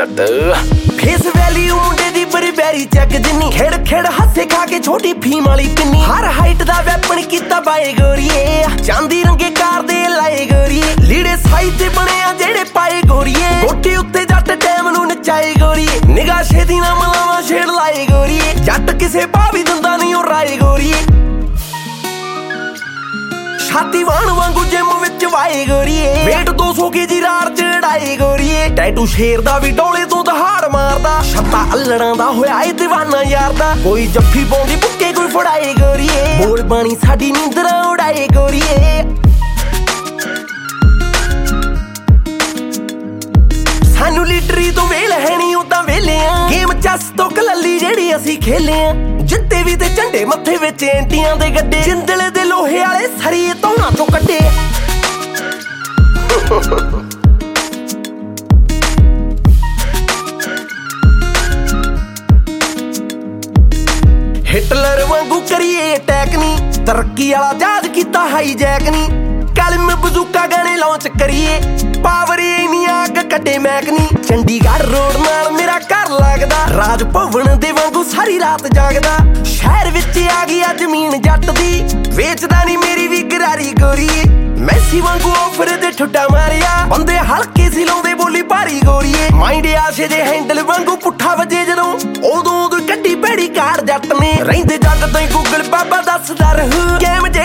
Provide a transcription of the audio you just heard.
जट face value मुंडे दी बरी check जिन्नी खेड़ खेड़ हसे खा के छोटी फीम वाली पिन्नी हर हाइट दा वैपन कीता बाए गोरीए चांदी रंगे कार दे लाए गोरीए लीड़े साई ते बने आ जेड़े पाए गोरीए कोठी उत्ते जट टैम नू नचाए गोरीए निगाह छेदी ना मलावा छेड़ लाए गोरीए जट किसे भावी दंदा नहीं ओ राए गोरीए छाती वाण वांगू जिम विच वाए गोरीए वेट 200 केजी रार चढ़ाए गोरीए टैटू शेर दा भी डोले तो दहाड़ मारदा छत्ता अल्लड़ां दा होया ए दीवाना यार दा कोई जफ्फी पाउंदी बुक्के कोई फड़ाए गोरीए बोल बाणी साडी नींदरां उड़ाए गोरीए सानू लीडरी तो वेल है नहीं उदां वेले आ गेम चस तो कलली जेड़ी असी खेले आ जित्ते भी ते झंडे मत्थे विच एंटियां दे गड्डे जिंदले दे लोहे वाले सरीए तौणा चों कड्डे हिटलर वांगू करिए अटैक नी तरक्की वाला जहाज कीता हाईजैक नी कलम बजूका गाने लॉन्च करिए पावर इन्नी आग कटे मैकनी चंडीगढ़ रोड नाल मेरा घर लगदा राज भवन दे वांगू सारी रात जागदा शहर विच आ गई जमीन जट दी वेचदा नहीं मेरी भी गरारी गोरीए मैसी वांगू ऑफर दे ठुड्डा मारिया बंदे हल्के सी लाउंदे बोली भारी गोरीए माइंड आशे दे हैंडल वांगू पुट्ठा वजे जदों उदों कड्डी भैड़ी कार जट ने रहिंदे जग ताईं गूगल बाबा दसदा रहूं कैम